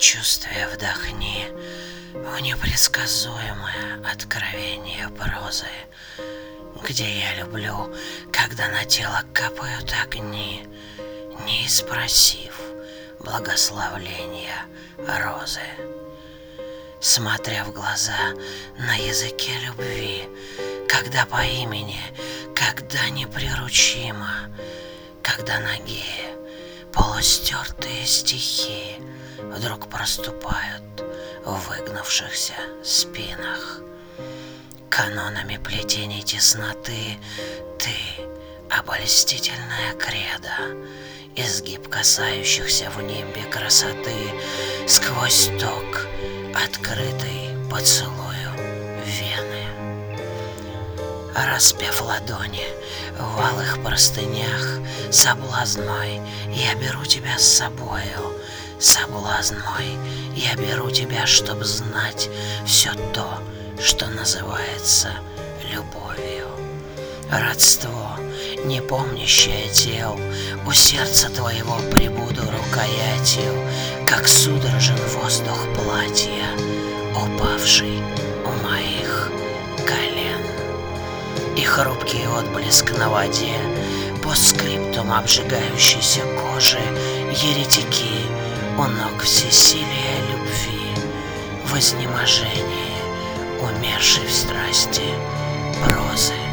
Чувствуя вдохни в непредсказуемое откровение прозы, где я люблю, когда на тело капают огни, не спросив благословления розы. Смотря в глаза на языке любви, когда по имени, когда неприручимо, когда ноги, полустертые стихи вдруг проступают в выгнувшихся спинах. Канонами плетений тесноты ты — обольстительная кредо, изгиб касающихся в небе красоты, сквозь ток, открытый поцелую вены. Распев ладони в алых простынях, соблазн мой, я беру тебя с собою, соблазн мой, я беру тебя, чтоб знать все то, что называется любовью. Родство, не помнящее тел, у сердца твоего прибуду рукоятью, как судорожен воздух платья, упавший у моих колен. И хрупкий отблеск на воде, постскриптум обжигающейся кожи, еретики у ног всесилия любви, в изнеможении умершей в страсти прозы.